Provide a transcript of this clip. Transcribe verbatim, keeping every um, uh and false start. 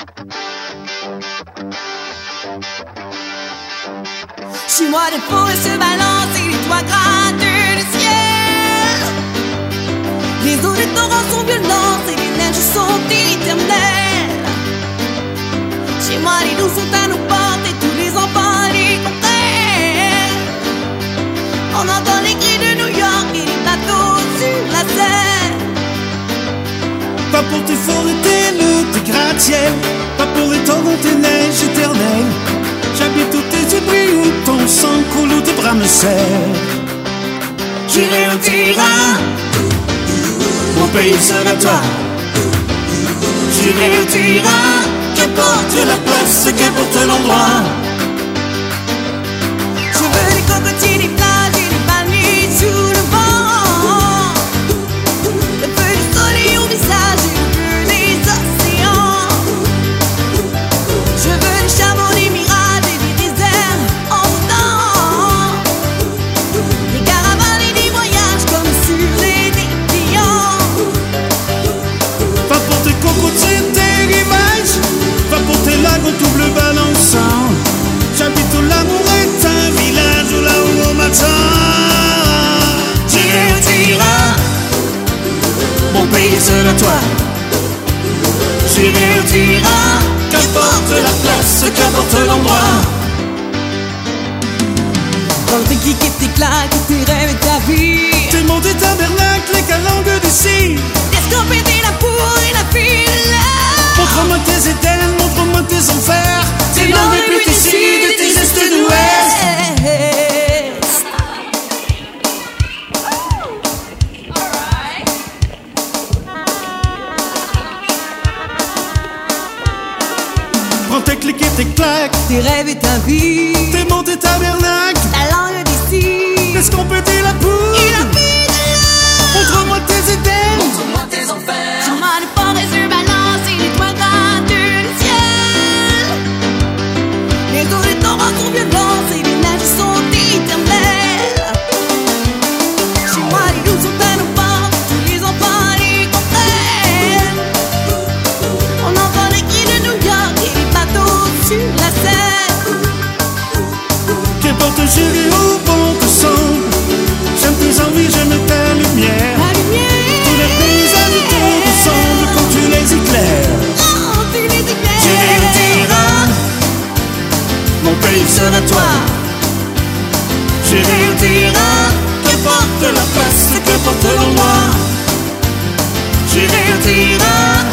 Chez moi, les forêts se balancent et les toits grattent le ciel. Les eaux des torrents sont violentes et les neiges sont éternelles. Chez moi, les loups sont à nos portes et tous les enfants les comprennent. On entend les cris de New York et les bateaux sur la Seine. Pas pour tes forêts, tes loups, tes gratte-ciel, pas pour les torrents, tes neiges éternelles. J'habite où tes yeux brillent, où ton sang coule, où tes bras me serrent. J'irai au terrain, mon pays sera toi. j'irai au terrain, qu'importe la place, qu'importe l'endroit. Je veux les cocotiers, les plages et les palmiers sous le vent. Le feu du soleil au visage et le bleu des océans. Je veux les chameaux, les mirages et les déserts en temps. Des caravanes et des voyages comme sur les dépliants. Pas pour tes cocotiers, tes rivages, pas pour tes lacs au double balançant. J'habite où l'amour est un village, où là-haut au matin. J'irai au terrain, Mon pays sera toi. j'irai au terrain, Qu'importe la place, qu'importe l'endroit. dans tes kicks et tes claques, tes rêves et ta vie. Tes mots des tabernacles, les calanques d'ici. L'escopette et la poudre et la file. Montre-moi tes éternes, montre-moi tes enfers. Tes langues et puis tes cides, tes gestes d'ouest. Prends tes clics et tes claques, Tes rêves et ta vie. tes mots des tabernacles. La langue d'ici. Laisse compléter la Et poudre. la file. Montre-moi tes éternes. Montre-moi tes enfers. Sur moi, les forêts se balancent et les toits grattent le ciel. Les eaux des torrents sont violentes et les neiges sont éternelles. Chez moi, les loups sont à nos portes, tous les enfants les comprennent. On entend les cris de New York et les bateaux sur la Seine. Qu'importe chérie où bon te semble. J'aime tes envies, j'aime ta lumière. La lumière. Tous les paysages autour te semblent quand tu les éclaires. Oh, tu les éclaires. J'irai au terrain, mon pays sera toi. J'irai au terrain, qu'importe la place, qu'importe l'endroit. J'irai au terrain,